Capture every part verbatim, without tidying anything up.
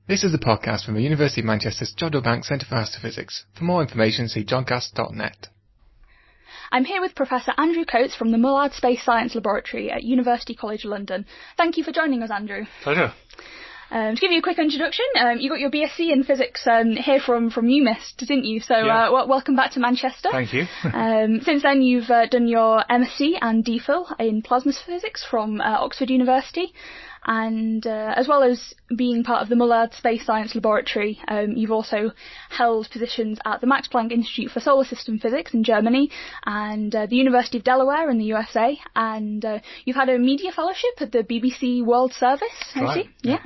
This is a podcast from the University of Manchester's Jodrell Bank Centre for Astrophysics. For more information, see jodcast dot net. I'm here with Professor Andrew Coates from the Mullard Space Science Laboratory at University College London. Thank you for joining us, Andrew. Pleasure. Um, to give you a quick introduction, um, you got your B S c in physics um, here from, from UMIST, didn't you? So yeah. uh, w- welcome back to Manchester. Thank you. um, since then, you've uh, done your M S c and DPhil in plasma physics from uh, Oxford University. And uh, as well as being part of the Mullard Space Science Laboratory, um, you've also held positions at the Max Planck Institute for Solar System Physics in Germany and uh, the University of Delaware in the U S A. And uh, you've had a media fellowship at the B B C World Service, I right. see. Yeah.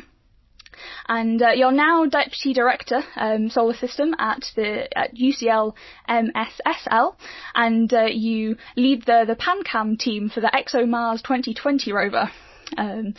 And uh, you're now Deputy Director, um, Solar System at the at U C L M S S L, and uh, you lead the, the PanCam team for the ExoMars twenty twenty rover. Um,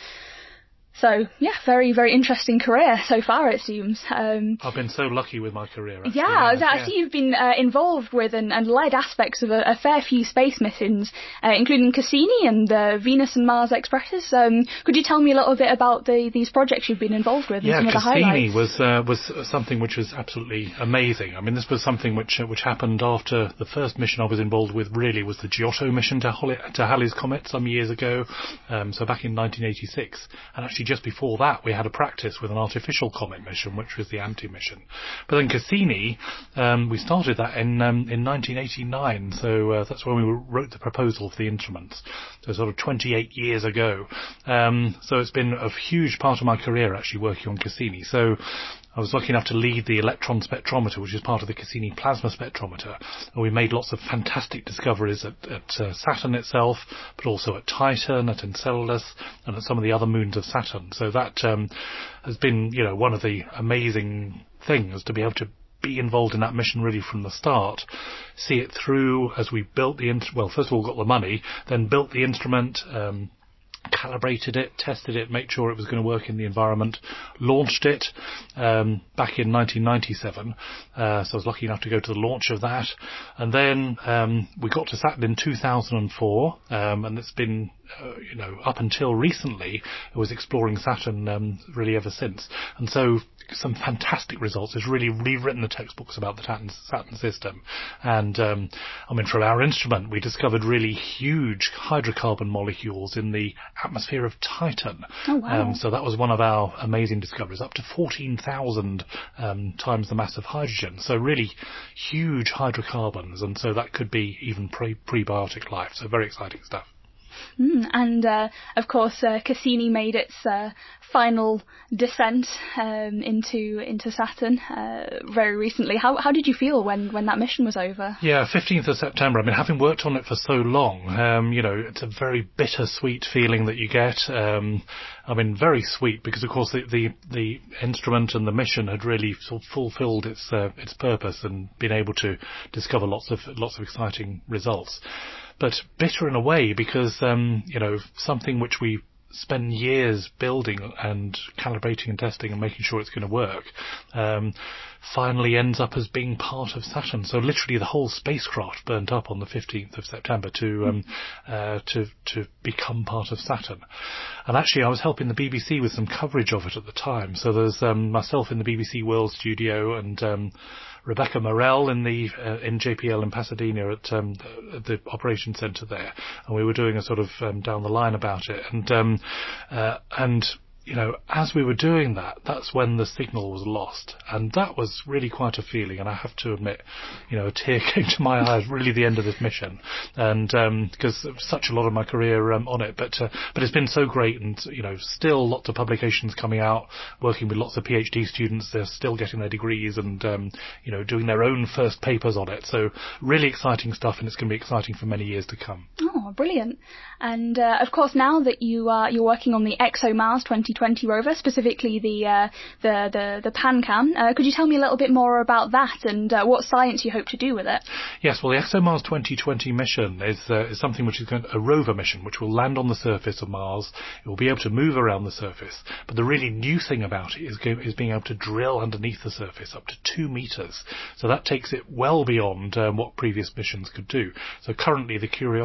So, yeah, very, very interesting career so far, it seems. Um, I've been so lucky with my career, actually. Yeah, yeah, actually yeah. You've been uh, involved with and, and led aspects of a, a fair few space missions, uh, including Cassini and the Venus and Mars Expresses. Um, could you tell me a little bit about the, these projects you've been involved with and yeah, some of the Cassini highlights? was uh, was something which was absolutely amazing. I mean, this was something which uh, which happened after the first mission I was involved with, really, was the Giotto mission to, Halley, to Halley's Comet some years ago, um, so back in nineteen eighty-six. And actually just before that, we had a practice with an artificial comet mission, which was the Anti mission. But then Cassini, um, we started that in um, in nineteen eighty-nine, so uh, that's when we wrote the proposal for the instruments, so sort of twenty-eight years ago. Um, so it's been a huge part of my career actually working on Cassini. So I was lucky enough to lead the electron spectrometer, which is part of the Cassini plasma spectrometer. And we made lots of fantastic discoveries at, at uh, Saturn itself, but also at Titan, at Enceladus, and at some of the other moons of Saturn. So that um, has been, you know, one of the amazing things, to be able to be involved in that mission really from the start, see it through as we built the, in- well, first of all got the money, then built the instrument, um, calibrated it, tested it, made sure it was going to work in the environment, launched it um, back in nineteen ninety-seven. Uh, so I was lucky enough to go to the launch of that. And then um, we got to Saturn in two thousand four, um, and it's been, uh, you know, up until recently, it was exploring Saturn um, really ever since. And so some fantastic results. It's really rewritten the textbooks about the Saturn, Saturn system. And, um, I mean, from our instrument, we discovered really huge hydrocarbon molecules in the atmosphere of Titan. Oh, wow. Um, so that was one of our amazing discoveries, up to fourteen thousand um, times the mass of hydrogen. So really huge hydrocarbons. And so that could be even pre- prebiotic life. So very exciting stuff. Mm, and, uh, of course, uh, Cassini made its uh, final descent um, into into Saturn uh, very recently. How how did you feel when, when that mission was over? Yeah, fifteenth of September. I mean, having worked on it for so long, um, you know, it's a very bittersweet feeling that you get. Um, I mean, very sweet, because, of course, the, the, the instrument and the mission had really sort of fulfilled its uh, its purpose and been able to discover lots of lots of exciting results. But bitter in a way, because, um, you know, something which we spend years building and calibrating and testing and making sure it's going to work, um, finally ends up as being part of Saturn. So literally the whole spacecraft burnt up on the fifteenth of September to um, uh, to to become part of Saturn. And actually I was helping the B B C with some coverage of it at the time. So there's um, myself in the B B C World Studio and um, Rebecca Morell in the uh, in J P L in Pasadena at um, the, the operations centre there, and we were doing a sort of um, down the line about it, and um, uh, and you know, as we were doing that, that's when the signal was lost. And that was really quite a feeling. And I have to admit, you know, a tear came to my eyes, really the end of this mission. And, um, because of such a lot of my career, um, on it. But, uh, but it's been so great, and, you know, still lots of publications coming out, working with lots of PhD students. They're still getting their degrees and, um, you know, doing their own first papers on it. So really exciting stuff, and it's going to be exciting for many years to come. Oh, brilliant. And, uh, of course, now that you are, you're working on the ExoMars twenty twenty rover, specifically the, uh, the, the, the PanCam, uh, could you tell me a little bit more about that and uh, what science you hope to do with it? Yes, well, the ExoMars twenty twenty mission is, uh, is something which is going to, a rover mission, which will land on the surface of Mars. It will be able to move around the surface. But the really new thing about it is, go, is being able to drill underneath the surface up to two meters. So that takes it well beyond um, what previous missions could do. So currently the Curiosity rover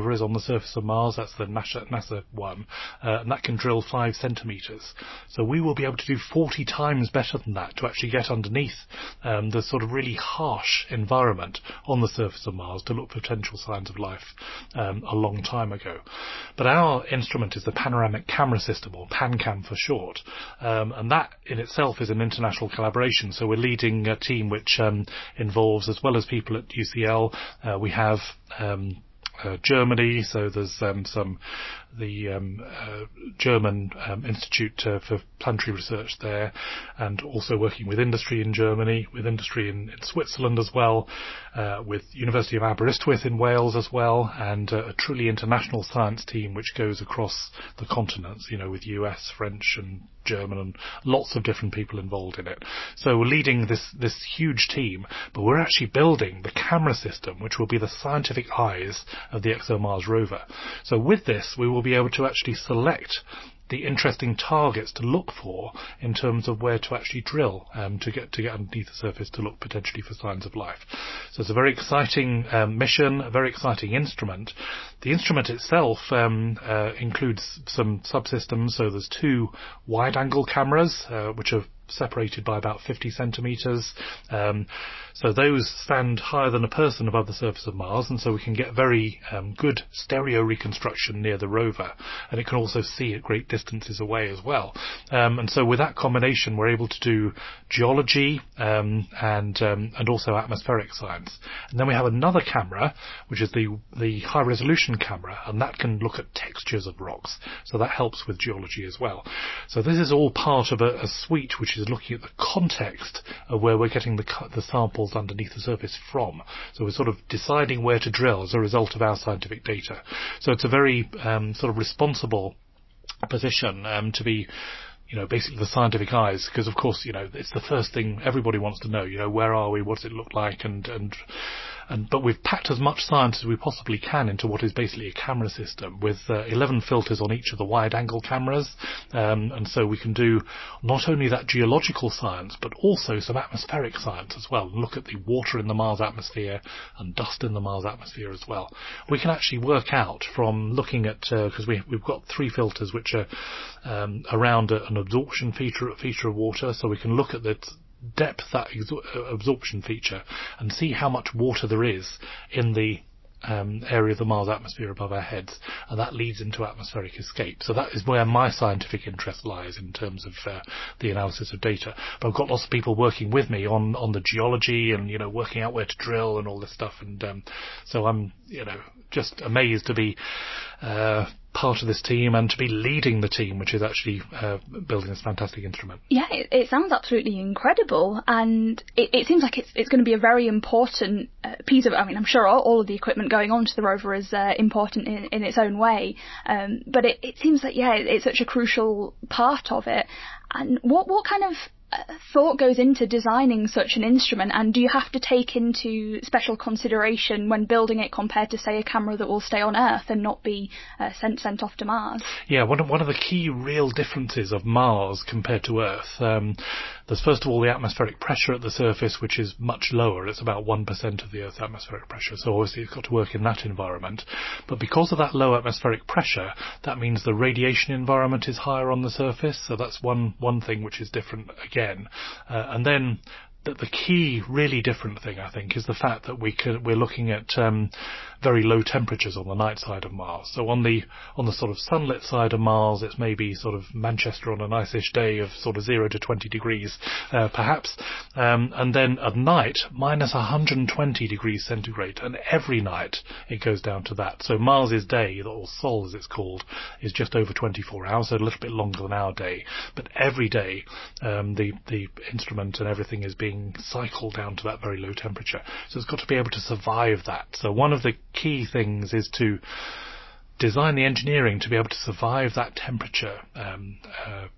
rover is on the surface of Mars. That's the NASA, NASA one, uh, and that can drill five centimetres. So we will be able to do forty times better than that to actually get underneath um, the sort of really harsh environment on the surface of Mars to look for potential signs of life um, a long time ago. But our instrument is the Panoramic Camera System, or PanCam for short, um, and that in itself is an international collaboration. So we're leading a team which um, involves, as well as people at U C L, uh, we have um, uh, Germany, so there's um, some the um, uh, German um, Institute uh, for Planetary Research there, and also working with industry in Germany, with industry in, in Switzerland as well, uh, with University of Aberystwyth in Wales as well, and uh, a truly international science team which goes across the continents, you know, with U S, French and German and lots of different people involved in it. So we're leading this, this huge team, but we're actually building the camera system which will be the scientific eyes of the ExoMars rover. So with this we will be able to actually select the interesting targets to look for in terms of where to actually drill um, to get to get underneath the surface to look potentially for signs of life. So it's a very exciting um, mission, a very exciting instrument. The instrument itself um, uh, includes some subsystems. So there's two wide-angle cameras uh, which are separated by about fifty centimetres. Um, so those stand higher than a person above the surface of Mars, and so we can get very um, good stereo reconstruction near the rover, and it can also see at great distances away as well. Um, and so with that combination we're able to do geology um, and um, and also atmospheric science. And then we have another camera which is the the high resolution camera, and that can look at textures of rocks, so that helps with geology as well. So this is all part of a, a suite which is looking at the context of where we're getting the, the samples underneath the surface from. So we're sort of deciding where to drill as a result of our scientific data. So it's a very um, sort of responsible position um, to be, you know, basically the scientific eyes, because of course, you know, it's the first thing everybody wants to know, you know, where are we, what does it look like, and, and, and, but we've packed as much science as we possibly can into what is basically a camera system with uh, eleven filters on each of the wide angle cameras, um, and so we can do not only that geological science, but also some atmospheric science as well, and look at the water in the Mars atmosphere and dust in the Mars atmosphere as well. We can actually work out from looking at, because uh, we, we've got three filters which are um, around a, an absorption feature, feature of water, so we can look at the depth, that absorption feature, and see how much water there is in the um, area of the Mars atmosphere above our heads, and that leads into atmospheric escape. So that is where my scientific interest lies in terms of uh, the analysis of data. But I've got lots of people working with me on, on the geology and, you know, working out where to drill and all this stuff, and um, so I'm, you know, just amazed to be uh, part of this team and to be leading the team which is actually uh, building this fantastic instrument. Yeah, it, it sounds absolutely incredible, and it, it seems like it's it's going to be a very important uh, piece of, I mean, I'm sure all, all of the equipment going onto the rover is uh, important in, in its own way, um, but it, it seems like, yeah, it, it's such a crucial part of it. And what what kind of thought goes into designing such an instrument, and do you have to take into special consideration when building it compared to, say, a camera that will stay on Earth and not be uh, sent sent off to Mars? Yeah, one of, one of the key real differences of Mars compared to Earth, um, there's first of all the atmospheric pressure at the surface, which is much lower. It's about one percent of the Earth's atmospheric pressure, so obviously it's got to work in that environment. But because of that low atmospheric pressure, that means the radiation environment is higher on the surface, so that's one, one thing which is different again. Uh, and then the, the key, really different thing, I think, is the fact that we could, we're looking at um, very low temperatures on the night side of Mars. So on the on the sort of sunlit side of Mars, it's maybe sort of Manchester on a nice-ish day of sort of zero to twenty degrees, uh, perhaps. Um, and then at night, minus one hundred twenty degrees centigrade. And every night it goes down to that. So Mars's day, or Sol as it's called, is just over twenty-four hours, so a little bit longer than our day. But every day, um, the, the instrument and everything is being cycled down to that very low temperature. So it's got to be able to survive that. So one of the key things is to design the engineering to be able to survive that temperature um, uh,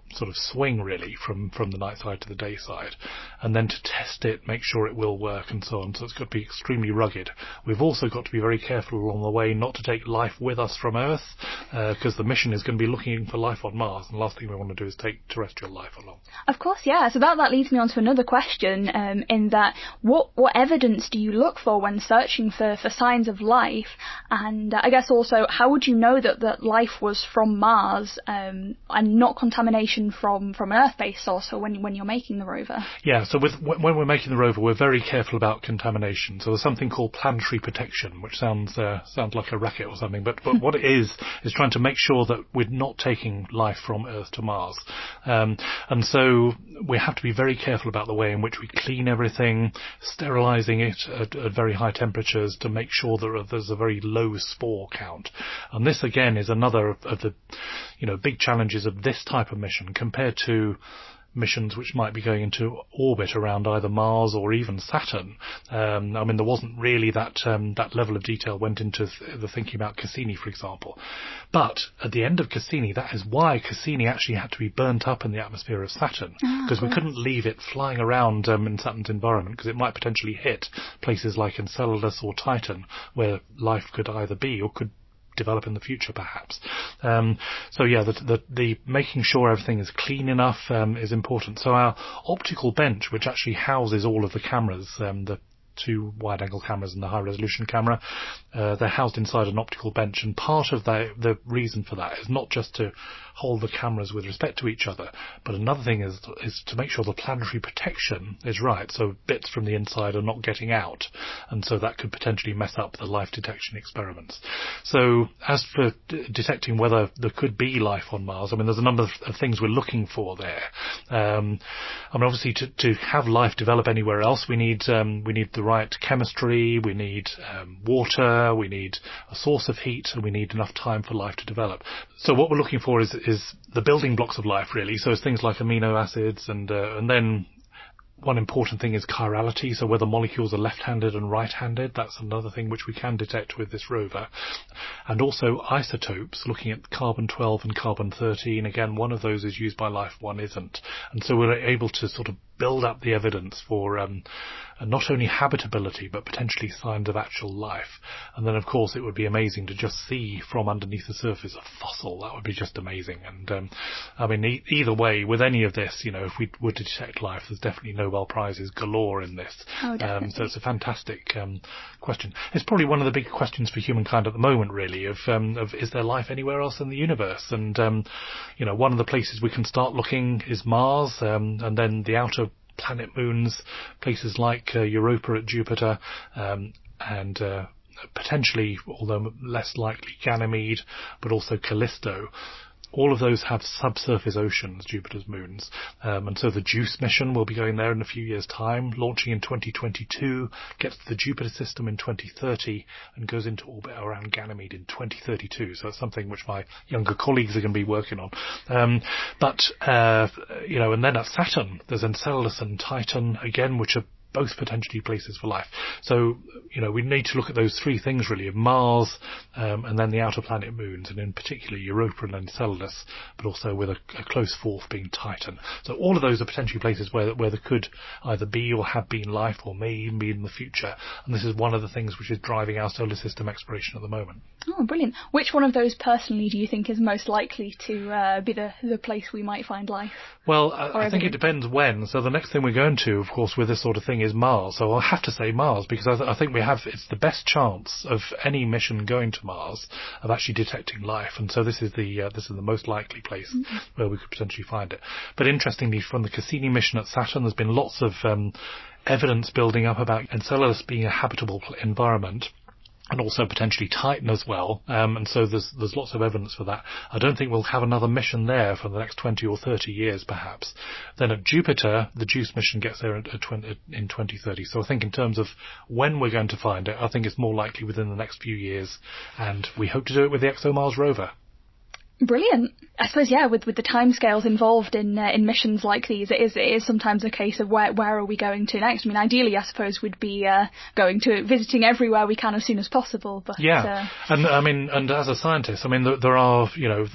sort of swing really from, from the night side to the day side, and then to test it, make sure it will work and so on. So it's got to be extremely rugged. We've also got to be very careful along the way not to take life with us from Earth, because uh, the mission is going to be looking for life on Mars, and the last thing we want to do is take terrestrial life along. Of course, yeah. So that, that leads me on to another question, um, in that what what evidence do you look for when searching for, for signs of life? And uh, I guess also, how would you know that, that life was from Mars um, and not contamination from, from an Earth-based source, or when, when you're making the rover? Yeah, so with, when we're making the rover, we're very careful about contamination. So there's something called planetary protection, which sounds uh, sounds like a racket or something, but, but what it is, is trying to make sure that we're not taking life from Earth to Mars. Um, and so we have to be very careful about the way in which we clean everything, sterilising it at, at very high temperatures to make sure that there's a very low spore count. And this, again, is another of, of the you know, big challenges of this type of mission compared to missions which might be going into orbit around either Mars or even Saturn. Um, I mean, there wasn't really that um, that level of detail went into th- the thinking about Cassini, for example. But at the end of Cassini, that is why Cassini actually had to be burnt up in the atmosphere of Saturn, because oh, we couldn't leave it flying around um, in Saturn's environment, because it might potentially hit places like Enceladus or Titan, where life could either be or could develop in the future, perhaps. Um, so yeah, the, the, the making sure everything is clean enough um, is important. So our optical bench, which actually houses all of the cameras, um, the two wide-angle cameras and the high-resolution camera, uh, they're housed inside an optical bench, and part of the, the reason for that is not just to hold the cameras with respect to each other, but another thing is is to make sure the planetary protection is right, so bits from the inside are not getting out, and so that could potentially mess up the life detection experiments. So as for d- detecting whether there could be life on Mars, I mean, there's a number of, of things we're looking for there. Um, I mean, obviously, to, to have life develop anywhere else, we need um, we need the right chemistry, we need um, water, we need a source of heat, and we need enough time for life to develop. So what we're looking for is is the building blocks of life, really. So it's things like amino acids, and uh, and then one important thing is chirality, so whether molecules are left-handed and right-handed. That's another thing which we can detect with this rover. And also isotopes, looking at carbon twelve and carbon thirteen. Again, one of those is used by life, one isn't. And so we're able to sort of build up the evidence for um, not only habitability, but potentially signs of actual life. And then, of course, it would be amazing to just see from underneath the surface a fossil. That would be just amazing. And, um, I mean, e- either way, with any of this, you know, if we were to detect life, there's definitely Nobel Prizes galore in this. Oh, definitely. Um, so it's a fantastic um, question. It's probably one of the big questions for humankind at the moment, really, of, um, of is there life anywhere else in the universe? And, um, you know, one of the places we can start looking is Mars, um, and then the outer planet moons, places like uh, Europa at Jupiter, um, and uh, potentially, although less likely, Ganymede, but also Callisto. All of those have subsurface oceans, Jupiter's moons, um, and so the JUICE mission will be going there in a few years' time, launching in twenty twenty-two, gets to the Jupiter system in twenty thirty, and goes into orbit around Ganymede in twenty thirty-two. So that's something which my younger colleagues are going to be working on. Um, but, uh, you know, and then at Saturn, there's Enceladus and Titan, again, which are both potentially places for life. So, you know, we need to look at those three things, really, of Mars, um, and then the outer planet moons, and in particular Europa and Enceladus, but also with a, a close fourth being Titan. So all of those are potentially places where, where there could either be or have been life, or may even be in the future. And this is one of the things which is driving our solar system exploration at the moment. Oh, brilliant. Which one of those, personally, do you think is most likely to uh, be the, the place we might find life? Well, I, I think it depends when. So the next thing we're going to, of course, with this sort of thing is Mars. So I'll have to say Mars, because I, th- I think we have, it's the best chance of any mission going to Mars of actually detecting life. And so this is the, uh, this is the most likely place mm-hmm. where we could potentially find it. But interestingly, from the Cassini mission at Saturn, there's been lots of um, evidence building up about Enceladus being a habitable environment, and also potentially Titan as well, um, and so there's there's lots of evidence for that. I don't think we'll have another mission there for the next twenty or thirty years, perhaps. Then at Jupiter, the JUICE mission gets there at, at twenty, in twenty thirty. So I think in terms of when we're going to find it, I think it's more likely within the next few years, and we hope to do it with the ExoMars rover. Brilliant. I suppose, yeah, with, with the timescales involved in uh, in missions like these, it is it is sometimes a case of where where are we going to next. I mean, ideally, I suppose we'd be uh, going to visiting everywhere we can as soon as possible. But yeah, uh, and I mean, and as a scientist, I mean, there, there are, you know, there's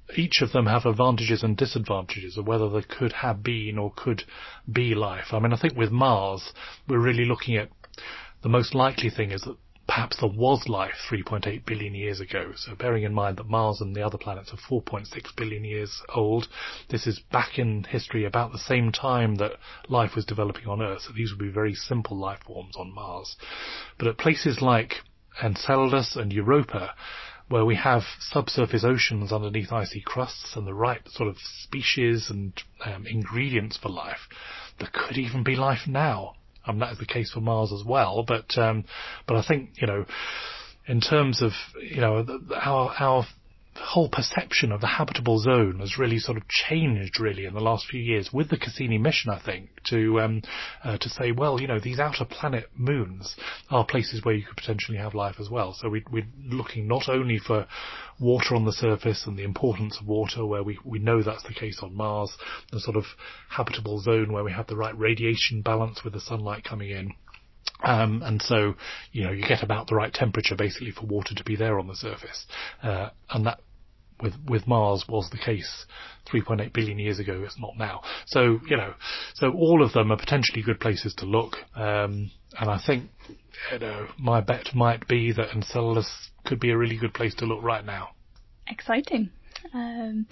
each of them have advantages and disadvantages of whether there could have been or could be life. I mean, I think with Mars, we're really looking at the most likely thing is that perhaps there was life three point eight billion years ago. So bearing in mind that Mars and the other planets are four point six billion years old, this is back in history about the same time that life was developing on Earth. So these would be very simple life forms on Mars. But at places like Enceladus and Europa, where we have subsurface oceans underneath icy crusts and the right sort of species and um, ingredients for life, there could even be life now. Um, that is the case for Mars as well, but um, but I think, you know, in terms of, you know, our our whole perception of the habitable zone has really sort of changed really in the last few years with the Cassini mission, I think, to um, uh, to say, well, you know, these outer planet moons are places where you could potentially have life as well. So we, we're looking not only for water on the surface and the importance of water, where we, we know that's the case on Mars, the sort of habitable zone where we have the right radiation balance with the sunlight coming in. Um, and so, you know, you get about the right temperature basically for water to be there on the surface. Uh, and that with, with Mars was the case three point eight billion years ago. It's not now. So, you know, so all of them are potentially good places to look. Um, and I think, you know, my bet might be that Enceladus could be a really good place to look right now. Exciting. Um,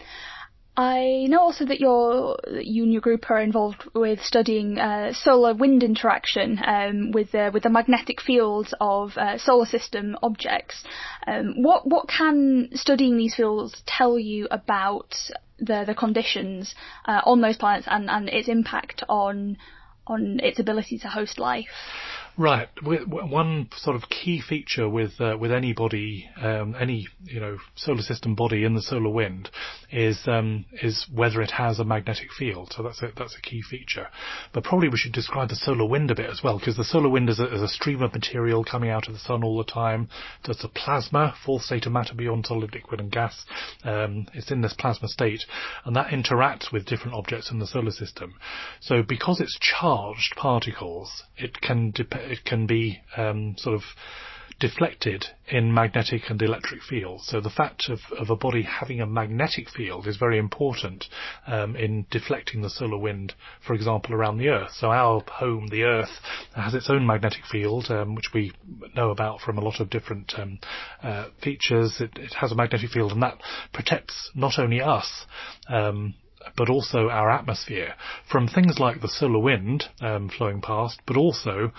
I know also that you're, you and your group are involved with studying uh, solar-wind interaction um, with uh, with the magnetic fields of uh, solar system objects. Um, what what can studying these fields tell you about the the conditions uh, on those planets and, and its impact on on its ability to host life? Right. One sort of key feature with uh, with any body, um, any you know solar system body in the solar wind, is um, is whether it has a magnetic field. So that's a, that's a key feature. But probably we should describe the solar wind a bit as well, because the solar wind is a, is a stream of material coming out of the sun all the time. So it's a plasma, fourth state of matter beyond solid, liquid, and gas. Um, it's in this plasma state, and that interacts with different objects in the solar system. So because it's charged particles, it can depend. It can be um, sort of deflected in magnetic and electric fields. So the fact of, of a body having a magnetic field is very important um, in deflecting the solar wind, for example, around the Earth. So our home, the Earth, has its own magnetic field, um, which we know about from a lot of different um, uh, features. It, it has a magnetic field, and that protects not only us, um, but also our atmosphere from things like the solar wind um, flowing past, but also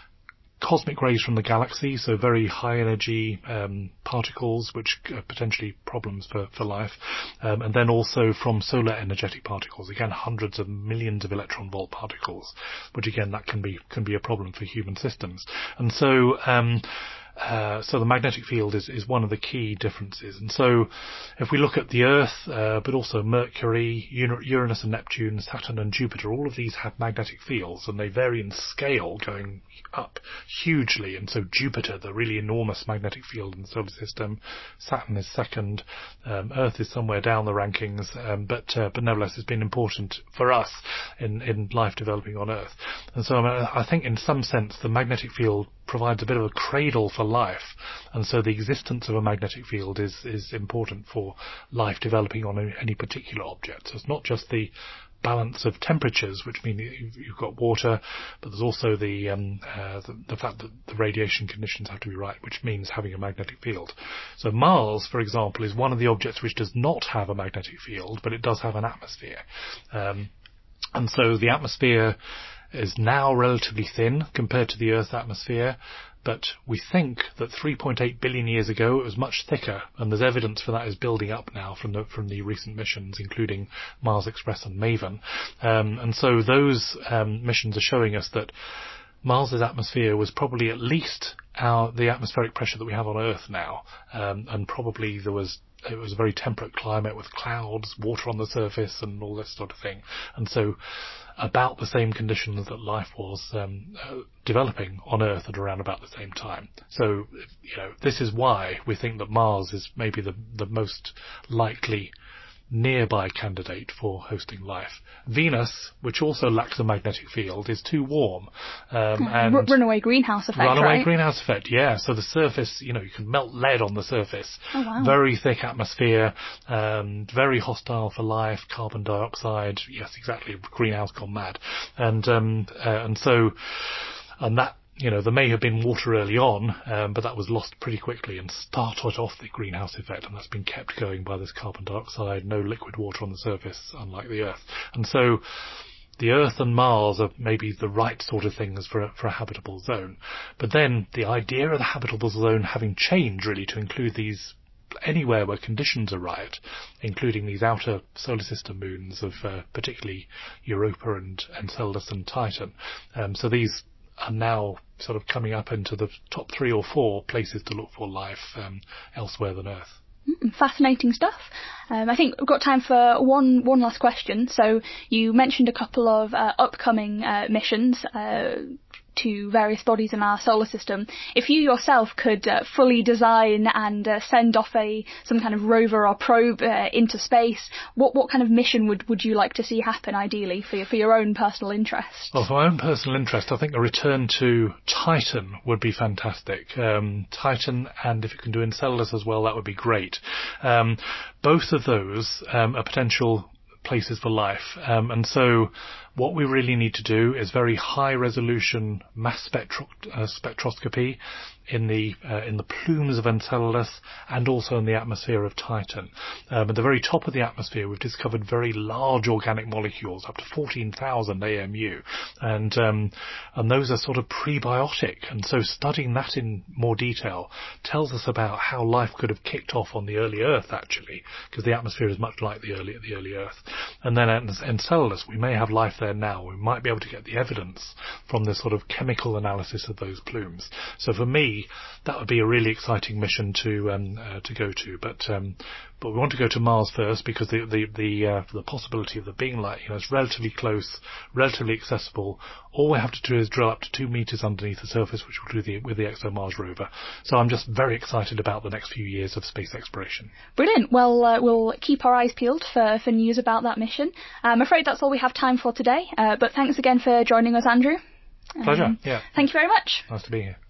cosmic rays from the galaxy, so very high energy um, particles, which are potentially problems for, for life, um, and then also from solar energetic particles, again hundreds of millions of electron volt particles, which again that can be can be a problem for human systems. And so um, Uh, so the magnetic field is, is one of the key differences. And so if we look at the Earth, uh, but also Mercury, Uranus and Neptune, Saturn and Jupiter, all of these have magnetic fields, and they vary in scale, going up hugely. And so Jupiter, the really enormous magnetic field in the solar system, Saturn is second, um, Earth is somewhere down the rankings, um, but uh, but nevertheless it's been important for us in, in life developing on Earth. And so I, mean, I think in some sense the magnetic field provides a bit of a cradle for life, and so the existence of a magnetic field is is important for life developing on any, any particular object. So it's not just the balance of temperatures, which mean you've got water, but there's also the, um, uh, the the fact that the radiation conditions have to be right, which means having a magnetic field. So Mars, for example, is one of the objects which does not have a magnetic field, but it does have an atmosphere, um, and so the atmosphere is now relatively thin compared to the Earth's atmosphere, but we think that three point eight billion years ago it was much thicker, and there's evidence for that is building up now from the from the recent missions, including Mars Express and MAVEN. Um, and so those um, missions are showing us that Mars's atmosphere was probably at least our the atmospheric pressure that we have on Earth now, um, and probably there was it was a very temperate climate with clouds, water on the surface, and all this sort of thing. And so about the same conditions that life was um, uh, developing on Earth at around about the same time. So, you know, this is why we think that Mars is maybe the, the most likely nearby candidate for hosting life. Venus, which also lacks a magnetic field, is too warm. Um, and R- runaway greenhouse effect, Runaway right? greenhouse effect, yeah. So the surface, you know, you can melt lead on the surface. Oh, wow. Very thick atmosphere, um, very hostile for life, carbon dioxide, yes, exactly, greenhouse gone mad. And, um, uh, and so, and that, you know, there may have been water early on, um, but that was lost pretty quickly and started off the greenhouse effect, and that's been kept going by this carbon dioxide, no liquid water on the surface, unlike the Earth. And so the Earth and Mars are maybe the right sort of things for a, for a habitable zone. But then the idea of the habitable zone having changed really to include these anywhere where conditions are right, including these outer solar system moons of uh, particularly Europa and Enceladus and Titan. Um, so these are now sort of coming up into the top three or four places to look for life um, elsewhere than Earth. Mm, fascinating stuff. Um, I think we've got time for one one last question. So you mentioned a couple of uh, upcoming uh, missions uh, to various bodies in our solar system. If you yourself could uh, fully design and uh, send off a some kind of rover or probe uh, into space, what what kind of mission would, would you like to see happen ideally for your, for your own personal interest? Well, for my own personal interest, I think a return to Titan would be fantastic. Um, Titan, and if you can do Enceladus as well, that would be great. Um, both of those um, are potential places for life. Um, and so what we really need to do is very high resolution mass spectro- uh, spectroscopy in the uh, in the plumes of Enceladus and also in the atmosphere of Titan. Um, at the very top of the atmosphere, we've discovered very large organic molecules, up to fourteen thousand A M U, and um, and those are sort of prebiotic. And so studying that in more detail tells us about how life could have kicked off on the early Earth, actually, because the atmosphere is much like the early the early Earth. And then at Enceladus, we may have life there now. We might be able to get the evidence from this sort of chemical analysis of those plumes. So for me, that would be a really exciting mission to um, uh, to go to. But um, but we want to go to Mars first because the the the, uh, the possibility of there being light, you know, it's relatively close, relatively accessible. All we have to do is drill up to two meters underneath the surface, which we'll do the, with the ExoMars rover. So I'm just very excited about the next few years of space exploration. Brilliant. Well, uh, we'll keep our eyes peeled for, for news about that mission. I'm afraid that's all we have time for today. Uh, but thanks again for joining us, Andrew. Pleasure. Um, yeah. Thank you very much. Nice to be here.